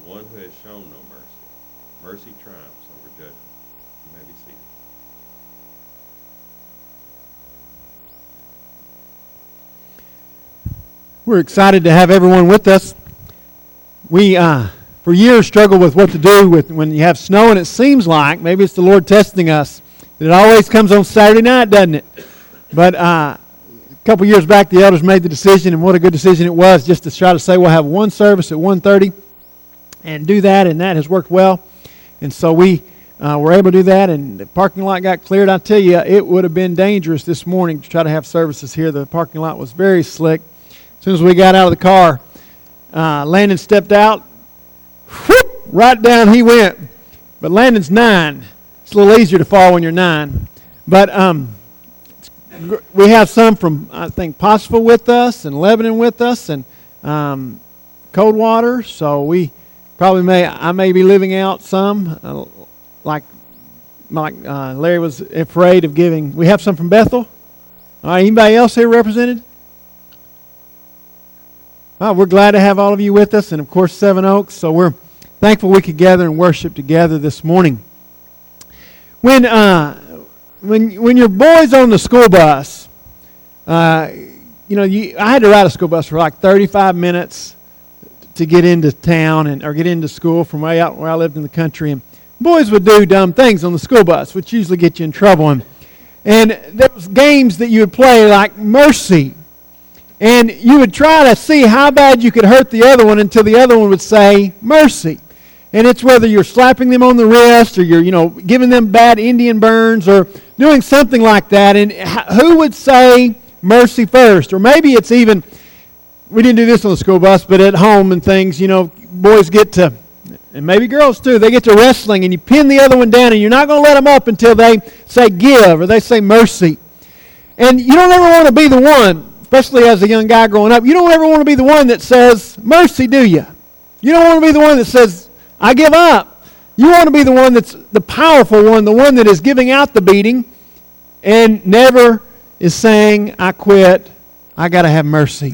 one who has shown no mercy. Mercy triumphs over judgment. You may be seated. We're excited to have everyone with us. We, for years, struggled with what to do with when you have snow, and it seems like, maybe it's the Lord testing us, that it always comes on Saturday night, doesn't it? But a couple years back, the elders made the decision, and what a good decision it was, just to try to say we'll have one service at 1:30 and do that, and that has worked well. And so we were able to do that, and the parking lot got cleared. I tell you, it would have been dangerous this morning to try to have services here. The parking lot was very slick. As soon as we got out of the car, Landon stepped out. Whoop, right down he went. But Landon's 9. It's a little easier to fall when you're 9. But we have some from, I think, Pottsville with us and Lebanon with us and Coldwater. So we probably I may be living out some, like Larry was afraid of giving. We have some from Bethel. All right, anybody else here represented? Well, we're glad to have all of you with us, and of course Seven Oaks. So we're thankful we could gather and worship together this morning. When your boy's on the school bus, I had to ride a school bus for like 35 minutes to get into town or get into school from way out where I lived in the country. And boys would do dumb things on the school bus, which usually get you in trouble. And there was games that you would play like Mercy. And you would try to see how bad you could hurt the other one until the other one would say mercy. And it's whether you're slapping them on the wrist or you're, giving them bad Indian burns or doing something like that. And who would say mercy first? Or maybe it's even, we didn't do this on the school bus, but at home and things, boys get to, and maybe girls too, they get to wrestling and you pin the other one down and you're not going to let them up until they say give or they say mercy. And you don't ever want to be the one, especially as a young guy growing up, you don't ever want to be the one that says, mercy, do you? You don't want to be the one that says, I give up. You want to be the one that's the powerful one, the one that is giving out the beating and never is saying, I quit, I got to have mercy.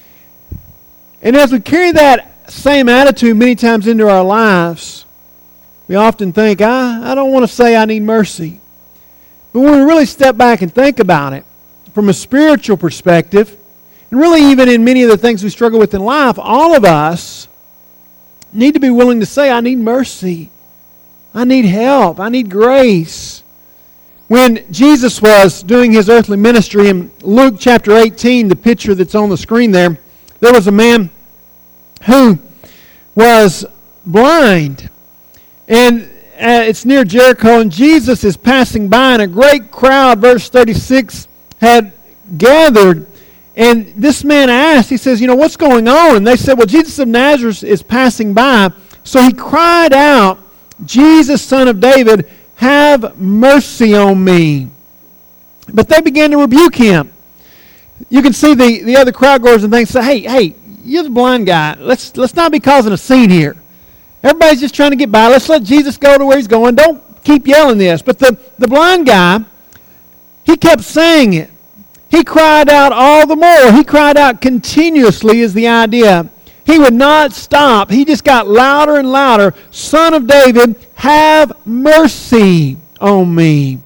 And as we carry that same attitude many times into our lives, we often think, I don't want to say I need mercy. But when we really step back and think about it, from a spiritual perspective, and really even in many of the things we struggle with in life, all of us need to be willing to say, I need mercy. I need help. I need grace. When Jesus was doing his earthly ministry in Luke chapter 18, the picture that's on the screen there was a man who was blind. And it's near Jericho, and Jesus is passing by, and a great crowd, verse 36, had gathered, and this man asked, he says, what's going on? And they said, well, Jesus of Nazareth is passing by. So he cried out, Jesus, Son of David, have mercy on me. But they began to rebuke him. You can see the other crowd goers and things say, hey, you're the blind guy. Let's not be causing a scene here. Everybody's just trying to get by. Let's let Jesus go to where he's going. Don't keep yelling this. But the blind guy, he kept saying it. He cried out all the more. He cried out continuously is the idea. He would not stop. He just got louder and louder. Son of David, have mercy on me.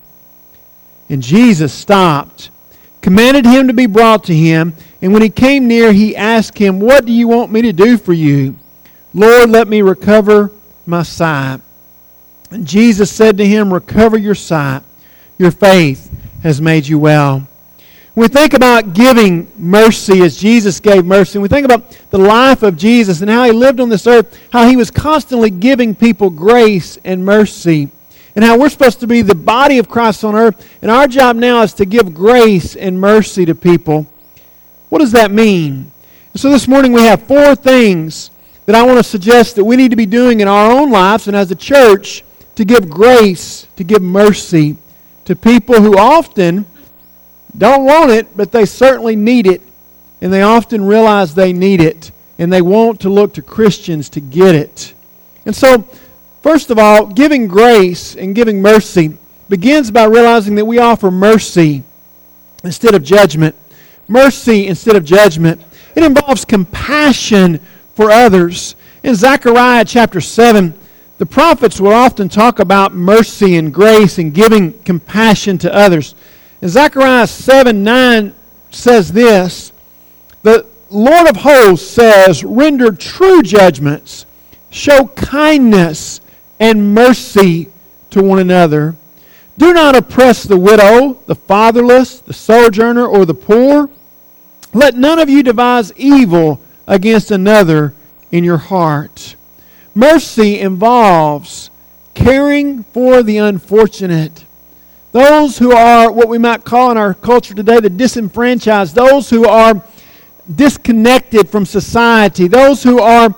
And Jesus stopped, commanded him to be brought to him. And when he came near, he asked him, what do you want me to do for you? Lord, let me recover my sight. And Jesus said to him, recover your sight. Your faith has made you well. When we think about giving mercy as Jesus gave mercy, when we think about the life of Jesus and how he lived on this earth, how he was constantly giving people grace and mercy, and how we're supposed to be the body of Christ on earth, and our job now is to give grace and mercy to people. What does that mean? So this morning we have 4 things that I want to suggest that we need to be doing in our own lives and as a church to give grace, to give mercy to people who often don't want it, but they certainly need it. And they often realize they need it. And they want to look to Christians to get it. And so, first of all, giving grace and giving mercy begins by realizing that we offer mercy instead of judgment. Mercy instead of judgment. It involves compassion for others. In Zechariah chapter 7, the prophets will often talk about mercy and grace and giving compassion to others. In Zechariah 7:9 says this, "The Lord of hosts says, render true judgments, show kindness and mercy to one another. Do not oppress the widow, the fatherless, the sojourner, or the poor. Let none of you devise evil against another in your heart." Mercy involves caring for the unfortunate. Those who are what we might call in our culture today the disenfranchised, those who are disconnected from society, those who are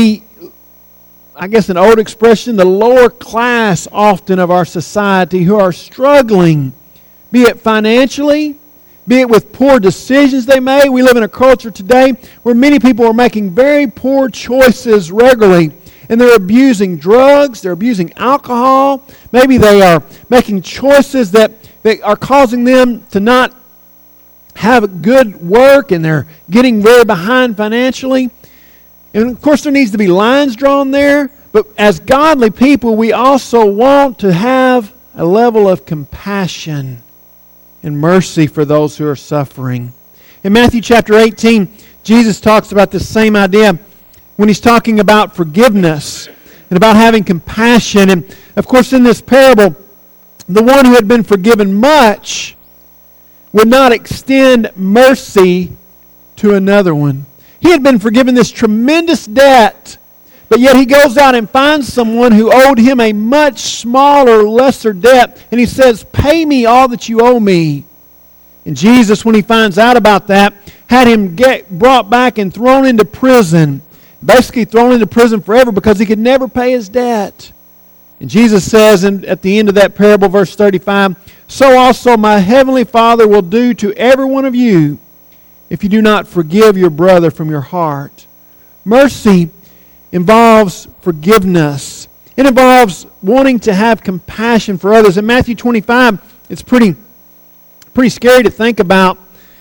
an old expression, the lower class often of our society, who are struggling, be it financially, be it with poor decisions they made. We live in a culture today where many people are making very poor choices regularly, and they're abusing drugs, they're abusing alcohol. Maybe they are making choices that are causing them to not have good work, and they're getting very behind financially. And of course there needs to be lines drawn there, but as godly people we also want to have a level of compassion and mercy for those who are suffering. In Matthew chapter 18, Jesus talks about this same idea when he's talking about forgiveness and about having compassion. And of course in this parable, the one who had been forgiven much would not extend mercy to another one. He had been forgiven this tremendous debt, but yet he goes out and finds someone who owed him a much smaller, lesser debt, and he says, "Pay me all that you owe me." And Jesus, when he finds out about that, had him get brought back and thrown into prison, basically thrown into prison forever because he could never pay his debt. And Jesus says at the end of that parable, verse 35, "So also my heavenly Father will do to every one of you if you do not forgive your brother from your heart." Mercy involves forgiveness. It involves wanting to have compassion for others. In Matthew 25, it's pretty scary to think about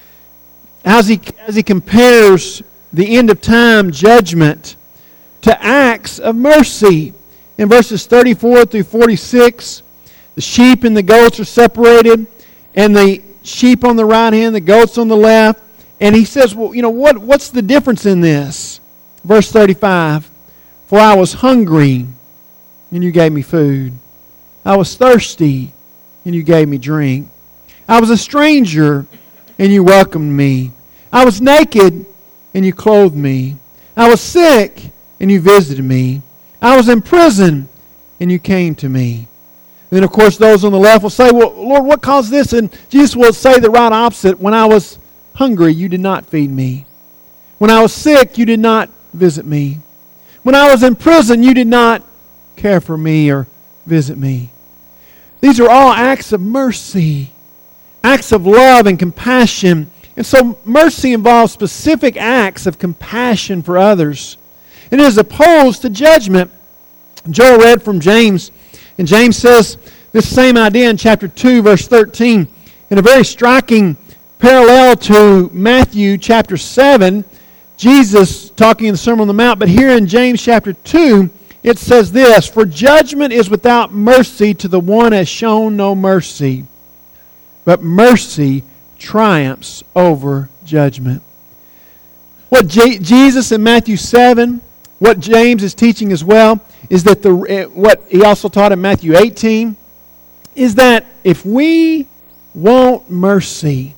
as he compares the end of time judgment to acts of mercy. In verses 34 through 46, the sheep and the goats are separated, and the sheep on the right hand, the goats on the left. And he says, well, what's the difference in this? Verse 35, "For I was hungry, and you gave me food. I was thirsty, and you gave me drink. I was a stranger, and you welcomed me. I was naked, and you clothed me. I was sick, and you visited me. I was in prison, and you came to me." And then, of course, those on the left will say, "Well, Lord, what caused this?" And Jesus will say the right opposite. "When I was hungry, you did not feed me. When I was sick, you did not visit me. When I was in prison, you did not care for me or visit me." These are all acts of mercy, acts of love and compassion. And so mercy involves specific acts of compassion for others. It is opposed to judgment. Joel read from James, and James says this same idea in chapter 2, verse 13, in a very striking parallel to Matthew chapter 7, Jesus talking in the Sermon on the Mount, but here in James chapter 2, it says this, "For judgment is without mercy to the one has shown no mercy, but mercy triumphs over judgment." What Jesus in Matthew 7, what James is teaching as well, is that what he also taught in Matthew 18, is that if we want mercy,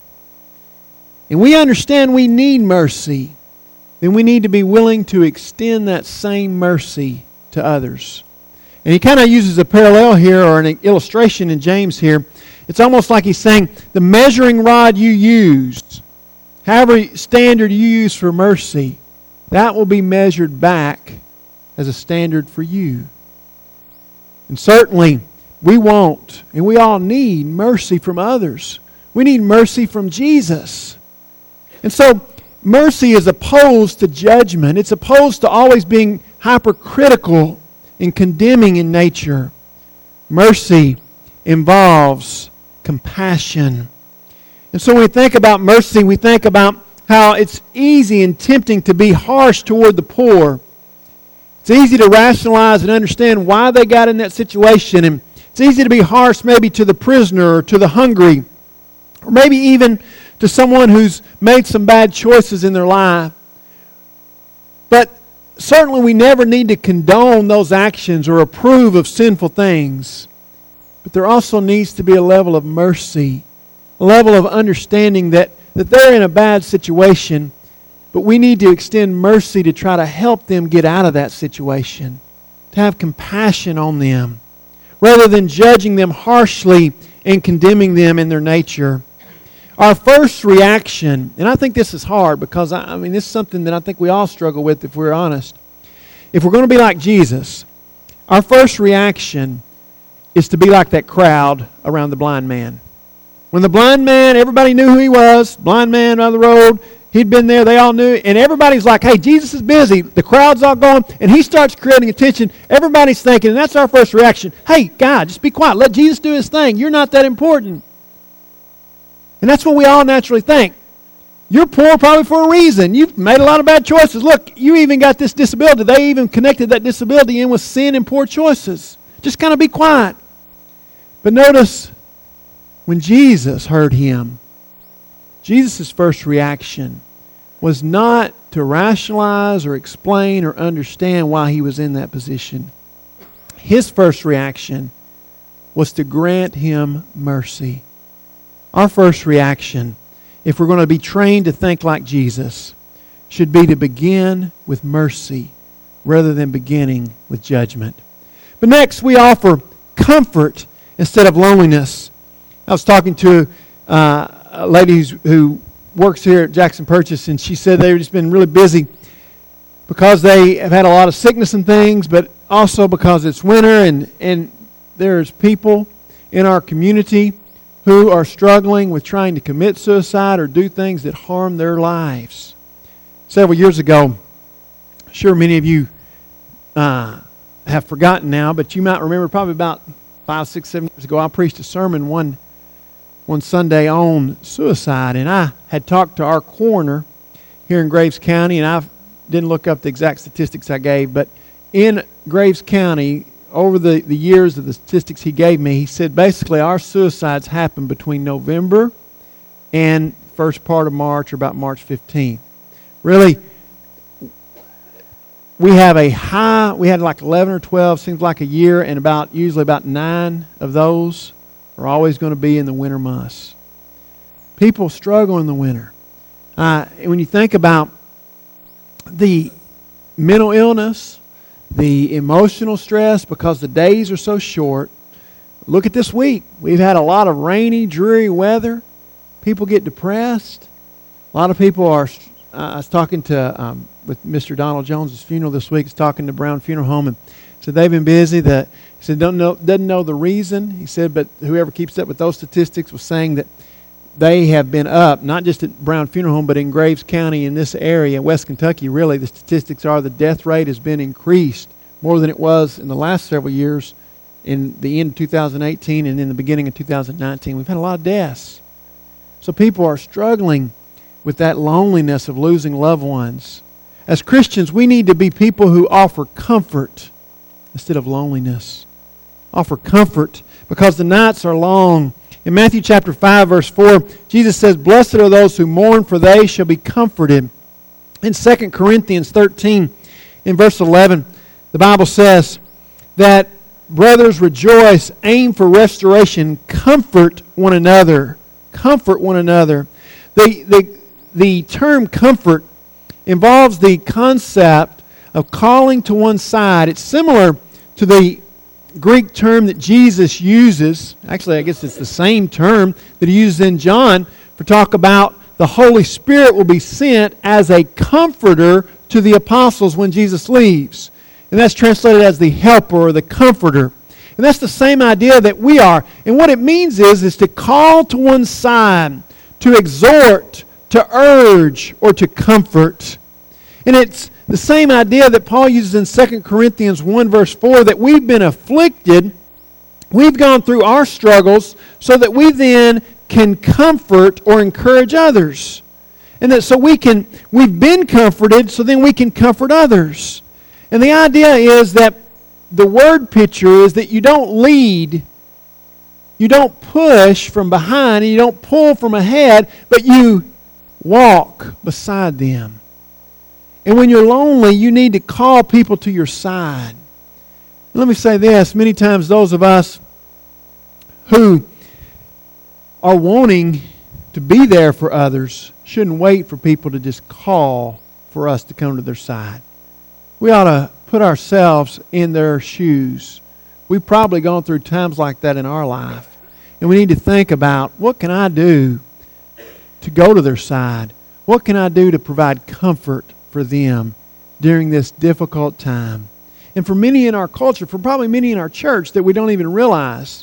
and we understand we need mercy, then we need to be willing to extend that same mercy to others. And he kind of uses a parallel here, or an illustration in James here. It's almost like he's saying, the measuring rod you used, however standard you use for mercy, that will be measured back as a standard for you. And certainly, we want, and we all need mercy from others. We need mercy from Jesus. And so, mercy is opposed to judgment. It's opposed to always being hypercritical and condemning in nature. Mercy involves compassion. And so when we think about mercy, we think about how it's easy and tempting to be harsh toward the poor It's easy to rationalize and understand why they got in that situation. And it's easy to be harsh maybe to the prisoner or to the hungry, or maybe even to someone who's made some bad choices in their life. But certainly we never need to condone those actions or approve of sinful things. But there also needs to be a level of mercy, a level of understanding that they're in a bad situation, but we need to extend mercy to try to help them get out of that situation, to have compassion on them, rather than judging them harshly and condemning them in their nature. Our first reaction, and I think this is hard because, this is something that I think we all struggle with if we're honest. If we're going to be like Jesus, our first reaction is to be like that crowd around the blind man. When the blind man, everybody knew who he was, blind man on the road, he'd been there, they all knew, and everybody's like, hey, Jesus is busy, the crowd's all going, and he starts creating attention. Everybody's thinking, and that's our first reaction, hey, God, just be quiet, let Jesus do his thing, you're not that important. And that's what we all naturally think. You're poor probably for a reason. You've made a lot of bad choices. Look, you even got this disability. They even connected that disability in with sin and poor choices. Just kind of be quiet. But notice, when Jesus heard him, Jesus' first reaction was not to rationalize or explain or understand why he was in that position. His first reaction was to grant him mercy. Our first reaction, if we're going to be trained to think like Jesus, should be to begin with mercy rather than beginning with judgment. But next, we offer comfort instead of loneliness. I was talking to a lady who works here at Jackson Purchase, and she said they've just been really busy because they have had a lot of sickness and things, but also because it's winter and there's people in our community who are struggling with trying to commit suicide or do things that harm their lives. Several years ago, I'm sure many of you have forgotten now, but you might remember probably about 5, 6, 7 years ago, I preached a sermon one Sunday on suicide, and I had talked to our coroner here in Graves County, and I didn't look up the exact statistics I gave, but in Graves County, over the years of the statistics he gave me, he said basically our suicides happen between November and first part of March, or about March 15th. Really, we have a high, we had like 11 or 12, seems like a year, and usually about 9 of those are always going to be in the winter months. People struggle in the winter. When you think about the mental illness, the emotional stress, because the days are so short. Look at this week. We've had a lot of rainy, dreary weather. People get depressed. A lot of people are... I was talking to with Mr. Donald Jones' funeral this week. I was talking to Brown Funeral Home, and said they've been busy. He said doesn't know the reason. He said, but whoever keeps up with those statistics was saying that they have been up, not just at Brown Funeral Home, but in Graves County, in this area, West Kentucky, really, the statistics are the death rate has been increased more than it was in the last several years, in the end of 2018 and in the beginning of 2019. We've had a lot of deaths. So people are struggling with that loneliness of losing loved ones. As Christians, we need to be people who offer comfort instead of loneliness. Offer comfort because the nights are long. In Matthew chapter 5, verse 4, Jesus says, "Blessed are those who mourn, for they shall be comforted." In 2 Corinthians 13, in verse 11, the Bible says that, "Brothers, rejoice, aim for restoration, comfort one another." Comfort one another. The term comfort involves the concept of calling to one side. It's similar to the Greek term that Jesus uses. Actually, I guess it's the same term that he uses in John for talk about the Holy Spirit will be sent as a comforter to the apostles when Jesus leaves. And that's translated as the helper or the comforter. And that's the same idea that we are. And what it means is to call to one side, to exhort, to urge, or to comfort. And it's the same idea that Paul uses in 2 Corinthians 1 verse 4, that we've been afflicted, we've gone through our struggles, so that we then can comfort or encourage others. And that so we've been comforted, so then we can comfort others. And the idea is that the word picture is that you don't lead, you don't push from behind, and you don't pull from ahead, but you walk beside them. And when you're lonely, you need to call people to your side. Let me say this, many times those of us who are wanting to be there for others shouldn't wait for people to just call for us to come to their side. We ought to put ourselves in their shoes. We've probably gone through times like that in our life. And we need to think about, what can I do to go to their side? What can I do to provide comfort for them during this difficult time? And for many in our culture, for probably many in our church that we don't even realize,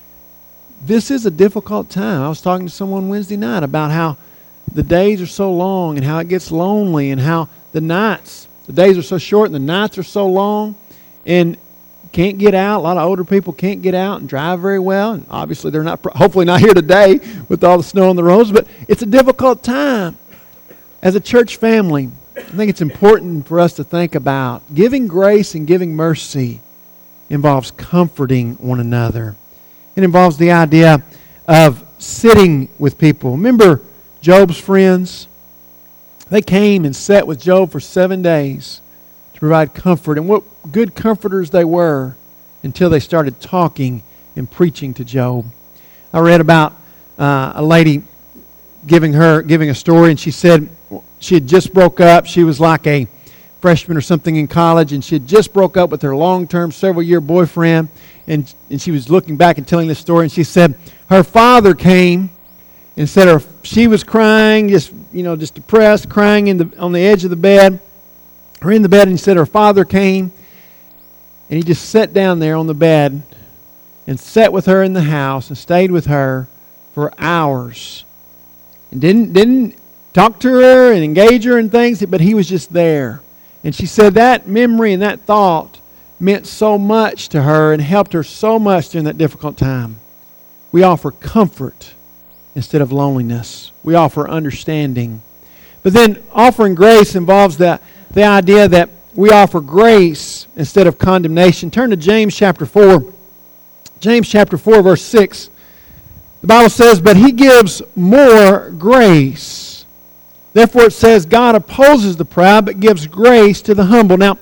this is a difficult time. I was talking to someone Wednesday night about how the days are so long and how it gets lonely and how the days are so short and the nights are so long and can't get out. A lot of older people can't get out and drive very well. And obviously they're not, hopefully not here today with all the snow on the roads, but it's a difficult time. As a church family, I think it's important for us to think about giving grace and giving mercy involves comforting one another. It involves the idea of sitting with people. Remember Job's friends? They came and sat with Job for 7 days to provide comfort. And what good comforters they were until they started talking and preaching to Job. I read about a lady giving a story, and she said she had just broke up. She was like a freshman or something in college, and she had just broke up with her long-term, several-year boyfriend. And she was looking back and telling this story, and she said her father came and said she was crying, just depressed, crying on the edge of the bed, or in the bed, and he said her father came, and he just sat down there on the bed and sat with her in the house and stayed with her for hours, and didn't talk to her and engage her in things, but he was just there. And she said that memory and that thought meant so much to her and helped her so much during that difficult time. We offer comfort instead of loneliness. We offer understanding. But then offering grace involves the idea that we offer grace instead of condemnation. Turn to James chapter 4. James chapter 4, verse 6. The Bible says, "But he gives more grace. Therefore it says, God opposes the proud, but gives grace to the humble." Now,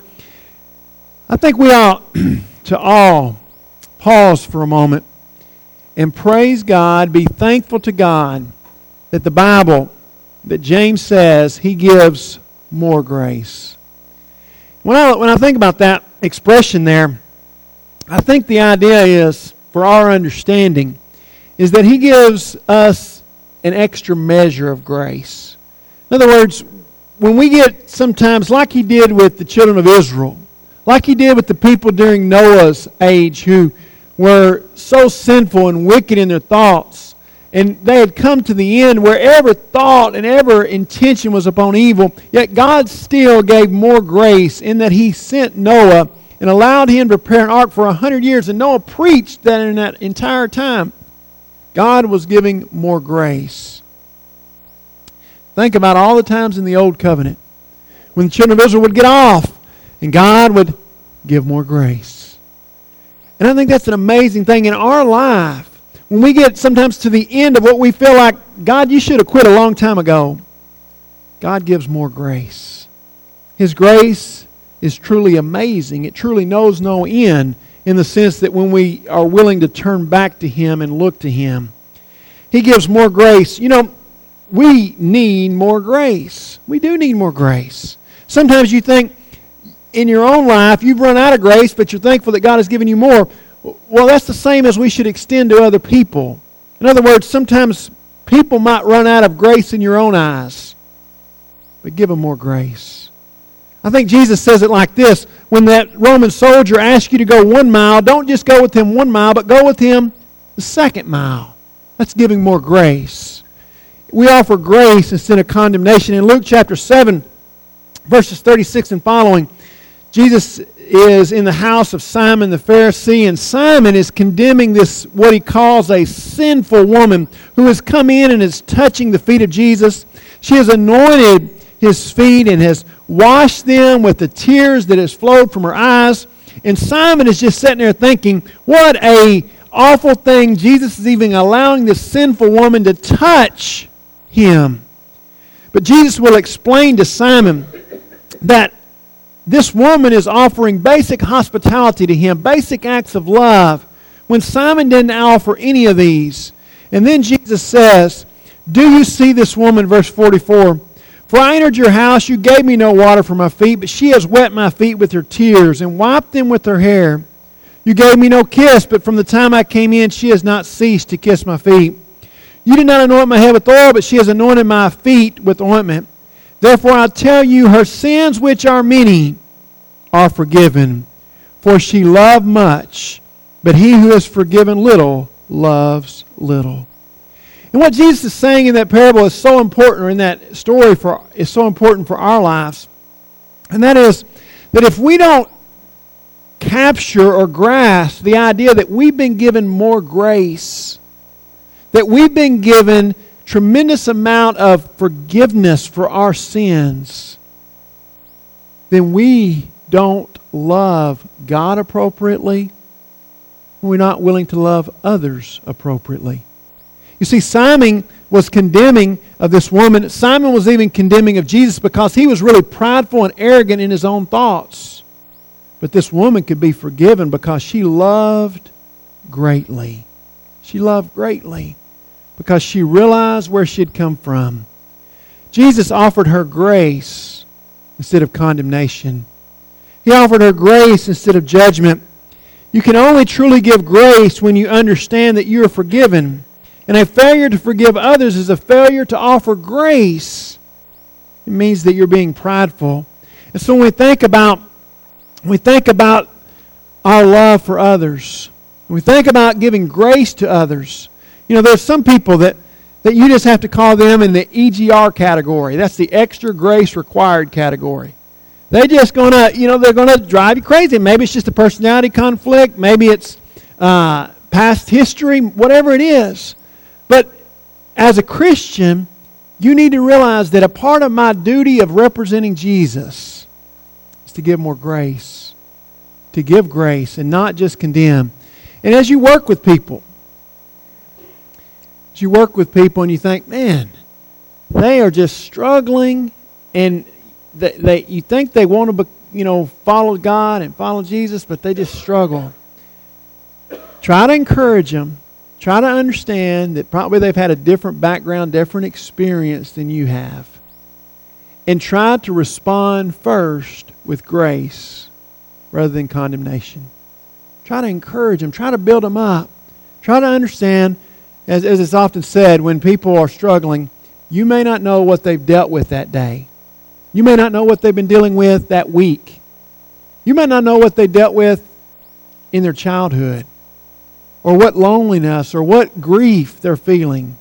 I think we ought to all pause for a moment and praise God, be thankful to God that the Bible, that James says, he gives more grace. When I think about that expression there, I think the idea is, for our understanding, is that he gives us an extra measure of grace. In other words, when we get sometimes, like he did with the children of Israel, like he did with the people during Noah's age who were so sinful and wicked in their thoughts, and they had come to the end where every thought and every intention was upon evil, yet God still gave more grace in that he sent Noah and allowed him to prepare an ark for 100 years, and Noah preached that in that entire time. God was giving more grace. Think about all the times in the Old Covenant when the children of Israel would get off and God would give more grace. And I think that's an amazing thing in our life. When we get sometimes to the end of what we feel like, God, you should have quit a long time ago, God gives more grace. His grace is truly amazing. It truly knows no end in the sense that when we are willing to turn back to him and look to him, he gives more grace. You know, we need more grace. We do need more grace. Sometimes you think in your own life you've run out of grace, but you're thankful that God has given you more. Well, that's the same as we should extend to other people. In other words, sometimes people might run out of grace in your own eyes, but give them more grace. I think Jesus says it like this: when that Roman soldier asks you to go 1 mile, don't just go with him 1 mile, but go with him the 2nd mile. That's giving more grace. We offer grace instead of condemnation. In Luke chapter 7, verses 36 and following, Jesus is in the house of Simon the Pharisee, and Simon is condemning this, what he calls a sinful woman, who has come in and is touching the feet of Jesus. She has anointed his feet and has washed them with the tears that has flowed from her eyes. And Simon is just sitting there thinking, what a awful thing. Jesus is even allowing this sinful woman to touch him. But Jesus will explain to Simon that this woman is offering basic hospitality to him, basic acts of love, when Simon didn't offer any of these. And then Jesus says, do you see this woman, verse 44? For I entered your house, you gave me no water for my feet, but she has wet my feet with her tears and wiped them with her hair. You gave me no kiss, but from the time I came in, she has not ceased to kiss my feet. You did not anoint my head with oil, but she has anointed my feet with ointment. Therefore I tell you, her sins, which are many, are forgiven. For she loved much, but he who is forgiven little loves little. And what Jesus is saying in that parable is so important, or in that story is so important for our lives. And that is that if we don't capture or grasp the idea that we've been given more grace, that we've been given tremendous amount of forgiveness for our sins, then we don't love God appropriately. We're not willing to love others appropriately. You see, Simon was condemning of this woman. Simon was even condemning of Jesus because he was really prideful and arrogant in his own thoughts. But this woman could be forgiven because she loved greatly. She loved greatly because she realized where she had come from. Jesus offered her grace instead of condemnation. He offered her grace instead of judgment. You can only truly give grace when you understand that you are forgiven. And a failure to forgive others is a failure to offer grace. It means that you're being prideful. And so when we think about our love for others, when we think about giving grace to others, you know, there's some people that you just have to call them in the EGR category. That's the extra grace required category. They're just they're gonna drive you crazy. Maybe it's just a personality conflict. Maybe it's past history, whatever it is. But as a Christian, you need to realize that a part of my duty of representing Jesus is to give more grace. To give grace and not just condemn. And as you work with people, and you think, man, they are just struggling, and you think they want to follow God and follow Jesus, but they just struggle. Try to encourage them. Try to understand that probably they've had a different background, different experience than you have. And try to respond first with grace rather than condemnation. Try to encourage them. Try to build them up. Try to understand, as it's often said, when people are struggling, you may not know what they've dealt with that day. You may not know what they've been dealing with that week. You may not know what they dealt with in their childhood, or what loneliness or what grief they're feeling.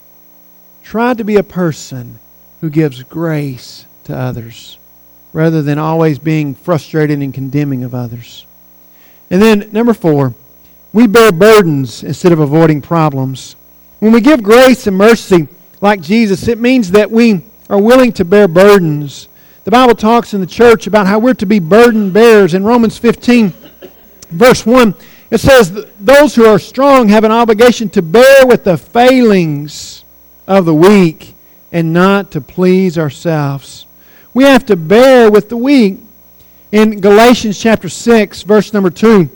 Try to be a person who gives grace to others rather than always being frustrated and condemning of others. And then, number 4, we bear burdens instead of avoiding problems. When we give grace and mercy like Jesus, it means that we are willing to bear burdens. The Bible talks in the church about how we're to be burden bearers. In Romans 15, verse 1, it says, those who are strong have an obligation to bear with the failings of the weak and not to please ourselves. We have to bear with the weak. In Galatians chapter 6, verse number 2,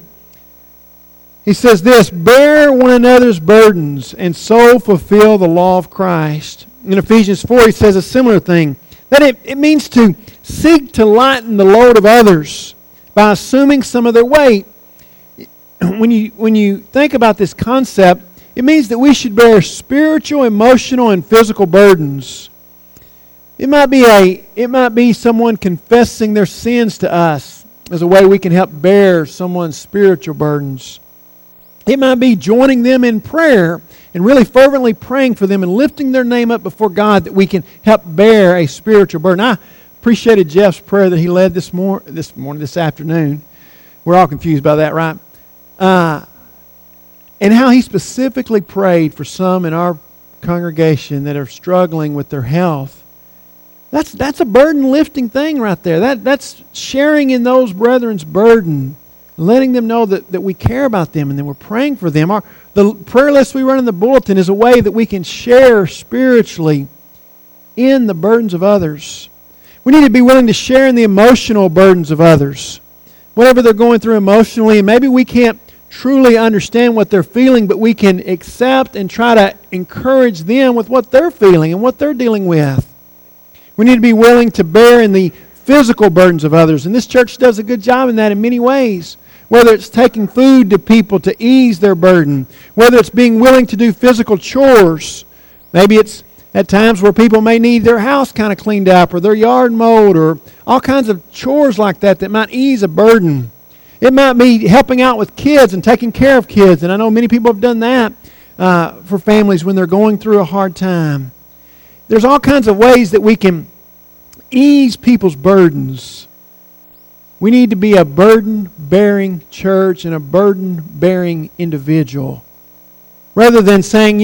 he says this, bear one another's burdens and so fulfill the law of Christ. In Ephesians 4, he says a similar thing. That it means to seek to lighten the load of others by assuming some of their weight. When you think about this concept, it means that we should bear spiritual, emotional, and physical burdens. It might be someone confessing their sins to us as a way we can help bear someone's spiritual burdens. It might be joining them in prayer and really fervently praying for them and lifting their name up before God that we can help bear a spiritual burden. I appreciated Jeff's prayer that he led this afternoon. We're all confused by that, right? And how he specifically prayed for some in our congregation that are struggling with their health. That's a burden-lifting thing right there. That's sharing in those brethren's burden, letting them know that we care about them and that we're praying for them. The prayer list we run in the bulletin is a way that we can share spiritually in the burdens of others. We need to be willing to share in the emotional burdens of others. Whatever they're going through emotionally, and maybe we can't truly understand what they're feeling, but we can accept and try to encourage them with what they're feeling and what they're dealing with. We need to be willing to bear in the physical burdens of others. And this church does a good job in that in many ways. Whether it's taking food to people to ease their burden. Whether it's being willing to do physical chores. Maybe it's at times where people may need their house kind of cleaned up or their yard mowed or all kinds of chores like that might ease a burden. It might be helping out with kids and taking care of kids. And I know many people have done that for families when they're going through a hard time. There's all kinds of ways that we can ease people's burdens. We need to be a burden-bearing church and a burden-bearing individual. Rather than saying,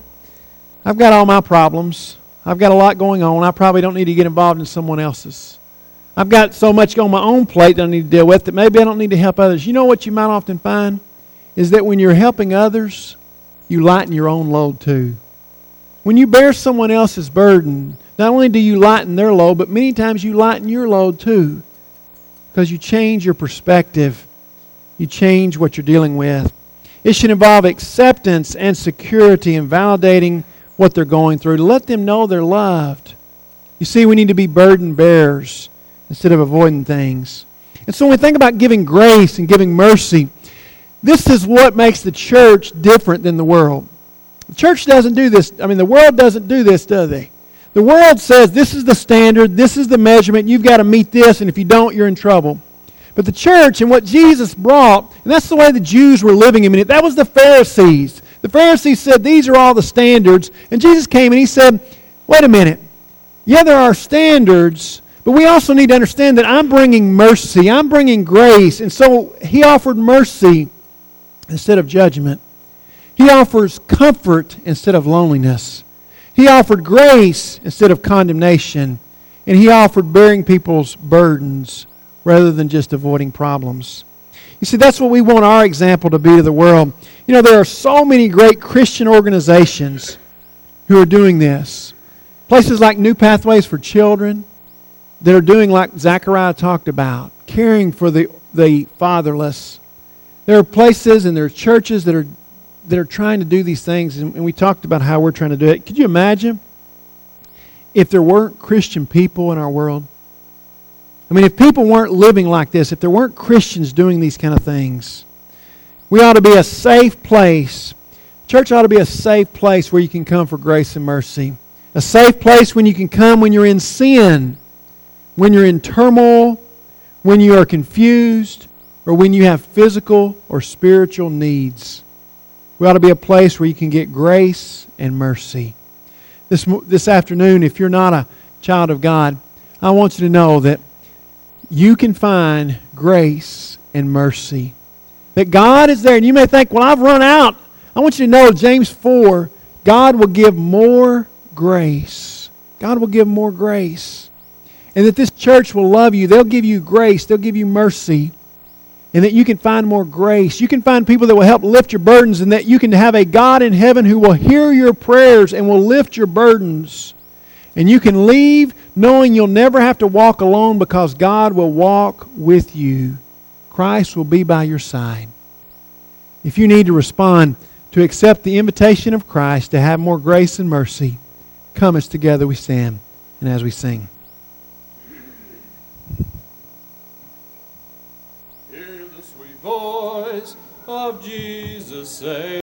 I've got all my problems. I've got a lot going on. I probably don't need to get involved in someone else's. I've got so much on my own plate that I need to deal with that maybe I don't need to help others. You know what you might often find? Is that when you're helping others, you lighten your own load too. When you bear someone else's burden, not only do you lighten their load, but many times you lighten your load too. Because you change your perspective. You change what you're dealing with. It should involve acceptance and security and validating what they're going through to let them know they're loved. You see, we need to be burden bearers instead of avoiding things. And so when we think about giving grace and giving mercy, this is what makes the church different than the world. The church doesn't do this. The world doesn't do this, do they? The world says this is the standard, this is the measurement, you've got to meet this, and if you don't, you're in trouble. But the church and what Jesus brought, and that's the way the Jews were living. That was the Pharisees. The Pharisees said these are all the standards, and Jesus came and He said, wait a minute. Yeah, there are standards, but we also need to understand that I'm bringing mercy, I'm bringing grace, and so He offered mercy instead of judgment. He offers comfort instead of loneliness. He offered grace instead of condemnation. And He offered bearing people's burdens rather than just avoiding problems. You see, that's what we want our example to be to the world. There are so many great Christian organizations who are doing this. Places like New Pathways for Children that are doing like Zachariah talked about, caring for the fatherless. There are places and there are churches that are trying to do these things, and we talked about how we're trying to do it. Could you imagine if there weren't Christian people in our world? If people weren't living like this, if there weren't Christians doing these kind of things, we ought to be a safe place. Church ought to be a safe place where you can come for grace and mercy. A safe place when you can come when you're in sin, when you're in turmoil, when you are confused, or when you have physical or spiritual needs. We ought to be a place where you can get grace and mercy. This afternoon, if you're not a child of God, I want you to know that you can find grace and mercy. That God is there. And you may think, well, I've run out. I want you to know, James 4, God will give more grace. God will give more grace. And that this church will love you. They'll give you grace. They'll give you mercy. And that you can find more grace. You can find people that will help lift your burdens, and that you can have a God in heaven who will hear your prayers and will lift your burdens. And you can leave knowing you'll never have to walk alone because God will walk with you. Christ will be by your side. If you need to respond to accept the invitation of Christ to have more grace and mercy, come as together we stand and as we sing. Hear the sweet voice of Jesus say,